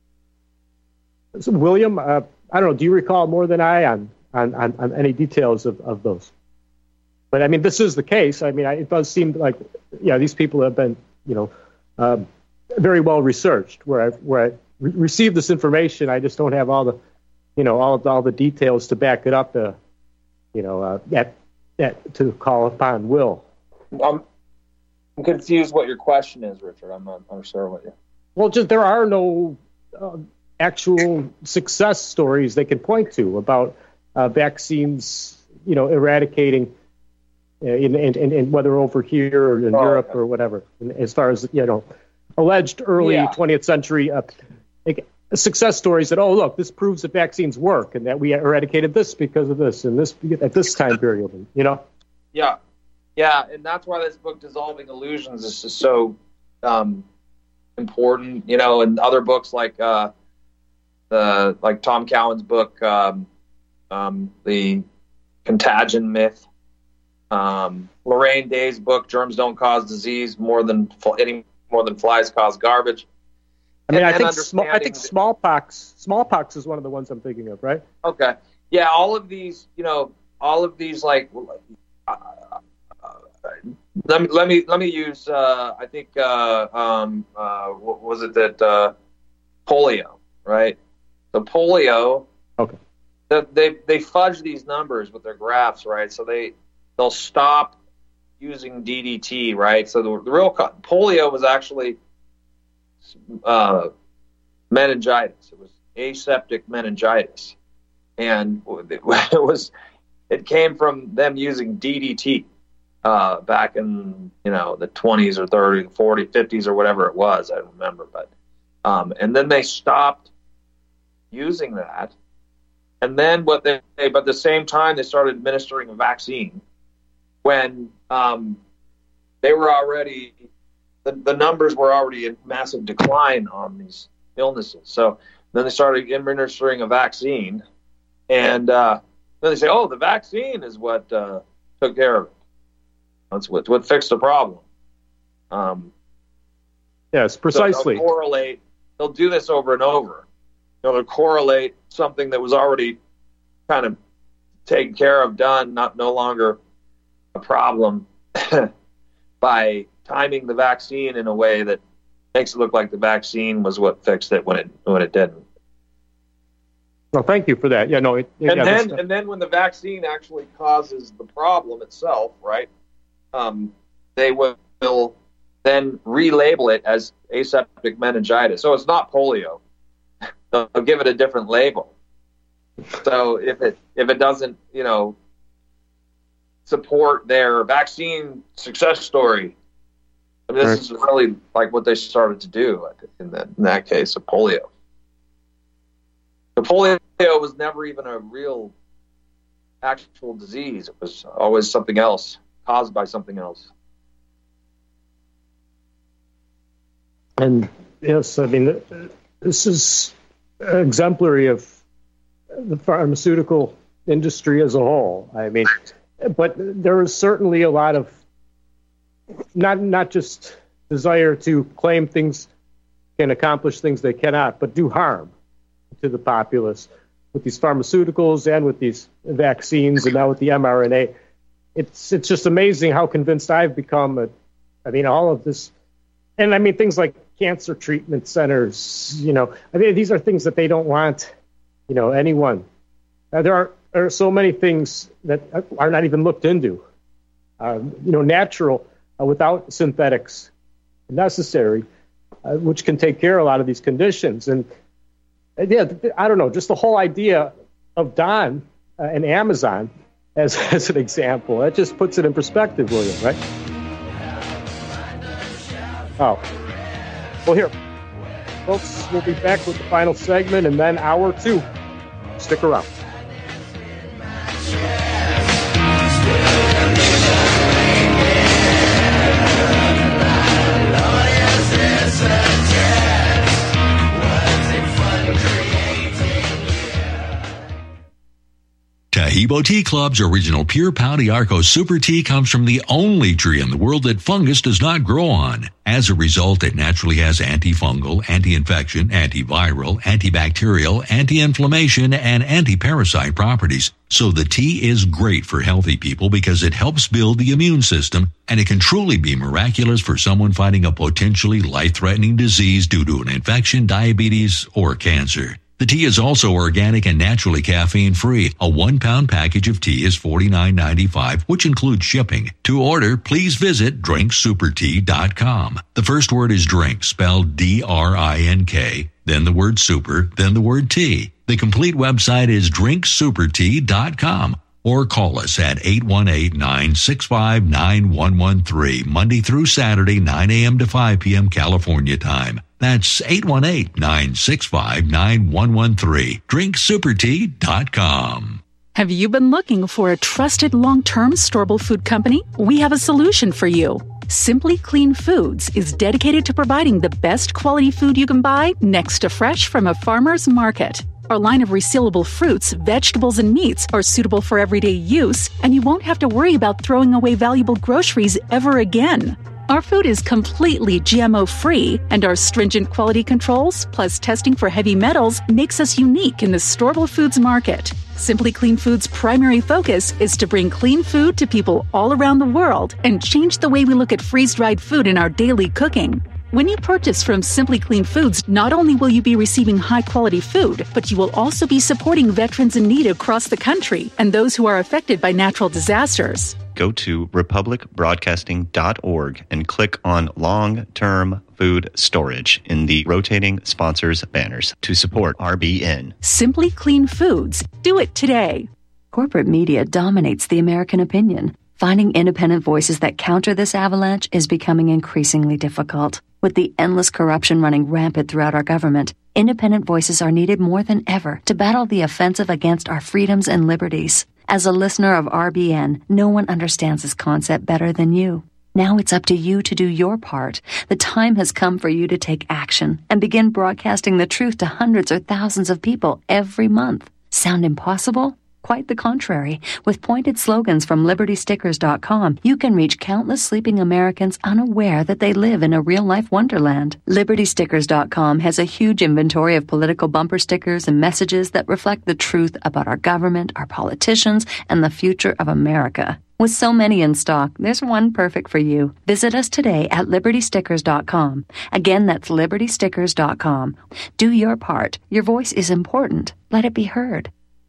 So William, uh, I don't know, do you recall more than I on on, on, on any details of, of those? But I mean, this is the case. I mean, I, it does seem like, yeah, these people have been, you know, uh, very well researched. Where I where I re- received this information, I just don't have all the, you know, all all the details to back it up. Uh, you know, uh, at, at to call upon Will. I'm, I'm confused what your question is, Richard. I'm not I'm sure what you. Well, just there are no uh, actual success stories they can point to about uh, vaccines, you know, eradicating. In, in, in, in whether over here or in oh, Europe okay. or whatever, and as far as, you know, alleged early yeah. twentieth century uh, success stories that, oh, look, this proves that vaccines work and that we eradicated this because of this and this at this time period, you know? Yeah. Yeah. And that's why this book, Dissolving Illusions, is just so um, important, you know, and other books like uh, the, like Tom Cowan's book, um, um, The Contagion Myth. Um, Lorraine Day's book, Germs Don't Cause Disease, more than any more than flies cause garbage. I mean, and, I think small, I think smallpox smallpox is one of the ones I'm thinking of, right? Okay, yeah, all of these, you know, all of these, like, uh, uh, let me let me let me use. Uh, I think uh, um, uh, what was it that uh, polio, right? The polio. Okay. The, they they fudge these numbers with their graphs, right? So they. They'll stop using D D T, right? So the, the real co- polio was actually uh, meningitis. It was aseptic meningitis, and it was it came from them using D D T uh, back in, you know, the twenties or thirties, forties, fifties or whatever it was. I don't remember, but um, and then they stopped using that, and then what they but at the same time they started administering a vaccine. When um, they were already, the, the numbers were already in massive decline on these illnesses. So then they started administering a vaccine, and uh, then they say, "Oh, the vaccine is what uh, took care of it. That's what what fixed the problem." Um, yes, precisely. So they'll correlate. They'll do this over and over. They'll correlate something that was already kind of taken care of, done, not no longer a problem by timing the vaccine in a way that makes it look like the vaccine was what fixed it when it when it didn't. Well, thank you for that. Yeah, no. It, and yeah, then and then when the vaccine actually causes the problem itself, right? Um, they will, will then relabel it as aseptic meningitis. So it's not polio. They'll give it a different label. So if it if it doesn't, you know, support their vaccine success story. I mean, this right. is really like what they started to do in that, in that case of polio. The polio was never even a real actual disease. It was always something else, caused by something else. And yes, I mean, this is exemplary of the pharmaceutical industry as a whole. I mean, but there is certainly a lot of not not just desire to claim things can accomplish things they cannot, but do harm to the populace with these pharmaceuticals and with these vaccines and now with the mRNA. It's it's just amazing how convinced I've become. At, I mean, all of this, and I mean things like cancer treatment centers. You know, I mean these are things that they don't want. You know, anyone. Uh, there are there are so many things that are not even looked into. Uh, you know, natural uh, without synthetics necessary, uh, which can take care of a lot of these conditions. And uh, yeah, I don't know, just the whole idea of Don uh, and Amazon as as an example, that just puts it in perspective, William, right? Oh, well, here, folks, we'll be back with the final segment and then hour two. Stick around. Taheebo Tea Club's original pure Pau d'Arco Super Tea comes from the only tree in the world that fungus does not grow on. As a result, it naturally has antifungal, anti-infection, antiviral, antibacterial, anti-inflammation, and anti-parasite properties. So the tea is great for healthy people because it helps build the immune system, and it can truly be miraculous for someone fighting a potentially life-threatening disease due to an infection, diabetes, or cancer. The tea is also organic and naturally caffeine-free. A one-pound package of tea is forty-nine ninety-five, which includes shipping. To order, please visit drink super tea dot com. The first word is drink, spelled D R I N K, then the word super, then the word tea. The complete website is drink super tea dot com. Or call us at eight one eight, nine six five, nine one one three, Monday through Saturday, nine a.m. to five p.m. California time. That's eight one eight, nine six five, nine one one three. drink super tea dot com. Have you been looking for a trusted long-term storable food company? We have a solution for you. Simply Clean Foods is dedicated to providing the best quality food you can buy next to fresh from a farmer's market. Our line of resealable fruits, vegetables, and meats are suitable for everyday use, and you won't have to worry about throwing away valuable groceries ever again. Our food is completely G M O-free, and our stringent quality controls, plus testing for heavy metals, makes us unique in the storable foods market. Simply Clean Foods' primary focus is to bring clean food to people all around the world and change the way we look at freeze-dried food in our daily cooking. When you purchase from Simply Clean Foods, not only will you be receiving high-quality food, but you will also be supporting veterans in need across the country and those who are affected by natural disasters. Go to republic broadcasting dot org and click on long-term food storage in the rotating sponsors banners to support R B N. Simply Clean Foods. Do it today. Corporate media dominates the American opinion. Finding independent voices that counter this avalanche is becoming increasingly difficult. With the endless corruption running rampant throughout our government, independent voices are needed more than ever to battle the offensive against our freedoms and liberties. As a listener of R B N, no one understands this concept better than you. Now it's up to you to do your part. The time has come for you to take action and begin broadcasting the truth to hundreds or thousands of people every month. Sound impossible? Quite the contrary. With pointed slogans from liberty stickers dot com, you can reach countless sleeping Americans unaware that they live in a real-life wonderland. liberty stickers dot com has a huge inventory of political bumper stickers and messages that reflect the truth about our government, our politicians, and the future of America. With so many in stock, there's one perfect for you. Visit us today at liberty stickers dot com. Again, that's liberty stickers dot com. Do your part. Your voice is important. Let it be heard.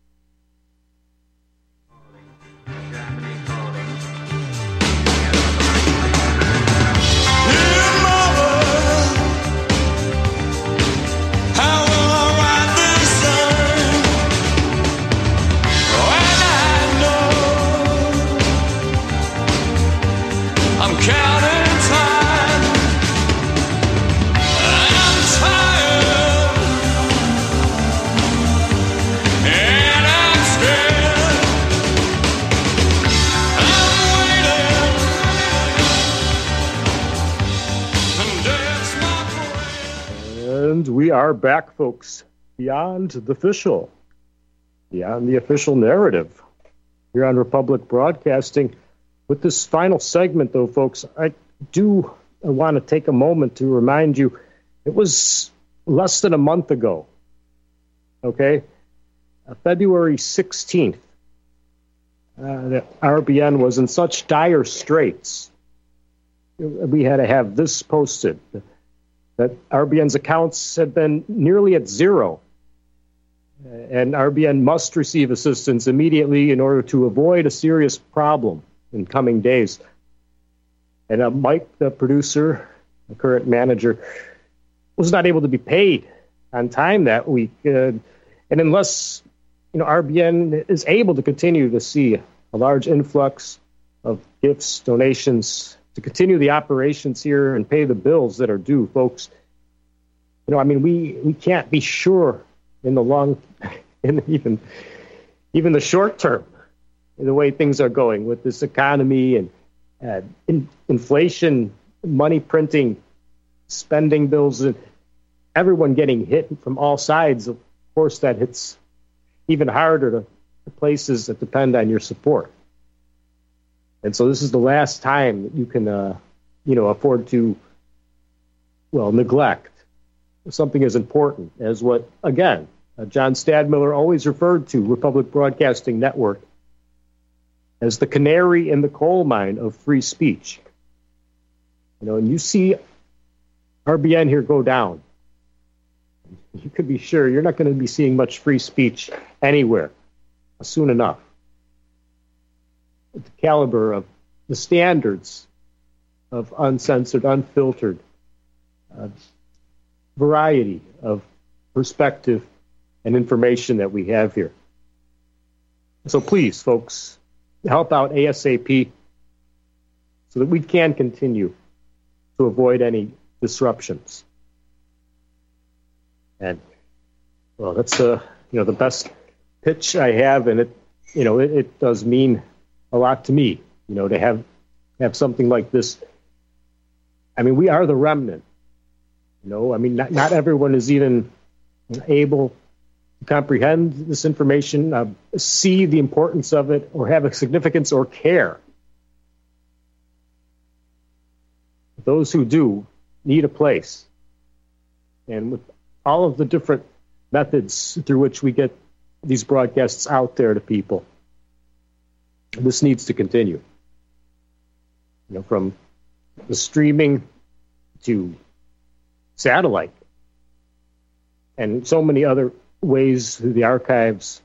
And we are back, folks, beyond the official, beyond the official narrative here on Republic Broadcasting. With this final segment, though, folks, I do want to take a moment to remind you It was less than a month ago, okay? Uh, February sixteenth, uh, that R B N was in such dire straits. We had to have this posted, that R B N's accounts had been nearly at zero, and R B N must receive assistance immediately in order to avoid a serious problem in coming days. And uh, Mike, the producer, the current manager, was not able to be paid on time that week. Uh, and unless, you know, R B N is able to continue to see a large influx of gifts, donations, to continue the operations here and pay the bills that are due, folks, you know, I mean, we, we can't be sure in the long, in even, even the short term, the way things are going with this economy and uh, in, inflation, money printing, spending bills, and everyone getting hit from all sides. Of course, that hits even harder to the places that depend on your support. And so this is the last time that you can, uh, you know, afford to, well, neglect something as important as what, again, uh, John Stadmiller always referred to Republic Broadcasting Network as the canary in the coal mine of free speech. You know, and you see R B N here go down, you could be sure you're not going to be seeing much free speech anywhere soon enough. The caliber of the standards of uncensored, unfiltered uh, variety of perspective and information that we have here. So please, folks, help out ASAP so that we can continue to avoid any disruptions. And, well, that's uh, you know, the best pitch I have, and it, you know, it, it does mean a lot to me, you know, to have have something like this. I mean, we are the remnant, you know. I mean, not, not everyone is even able to comprehend this information, uh, see the importance of it, or have a significance or care. Those who do need a place. And with all of the different methods through which we get these broadcasts out there to people, this needs to continue. You know, from the streaming to satellite and so many other ways through the archives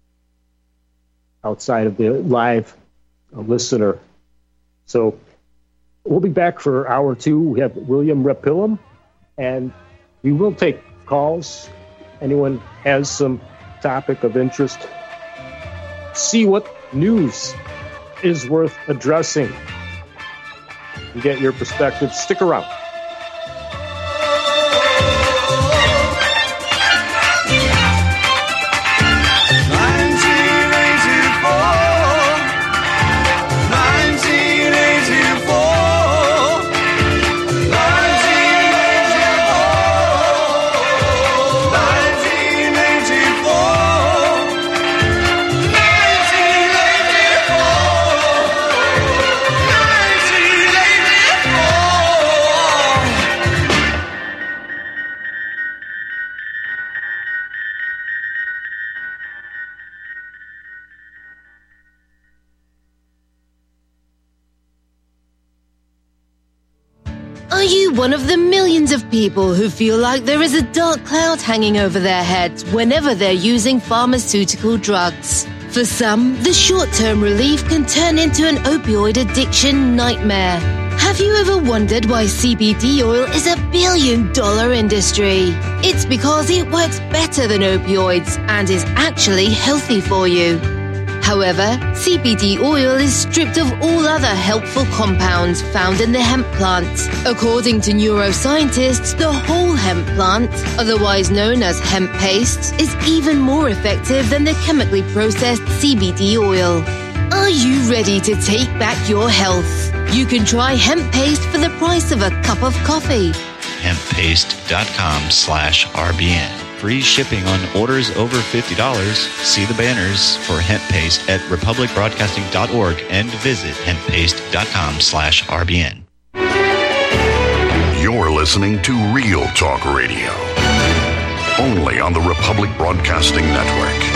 outside of the live uh, listener. So we'll be back for hour two. We have William Rapillum, and we will take calls. Anyone has some topic of interest, see what news is worth addressing, and get your perspective. Stick around. One of the millions of people who feel like there is a dark cloud hanging over their heads whenever they're using pharmaceutical drugs. For some, the short-term relief can turn into an opioid addiction nightmare. Have you ever wondered why C B D oil is a billion-dollar industry? It's because it works better than opioids and is actually healthy for you. However, C B D oil is stripped of all other helpful compounds found in the hemp plant. According to neuroscientists, the whole hemp plant, otherwise known as hemp paste, is even more effective than the chemically processed C B D oil. Are you ready to take back your health? You can try hemp paste for the price of a cup of coffee. hemppaste.com slash RBN. Free shipping on orders over fifty dollars. See the banners for hemp paste at republic broadcasting dot org and visit hemppaste.com slash RBN. You're listening to Real Talk Radio, only on the Republic Broadcasting Network.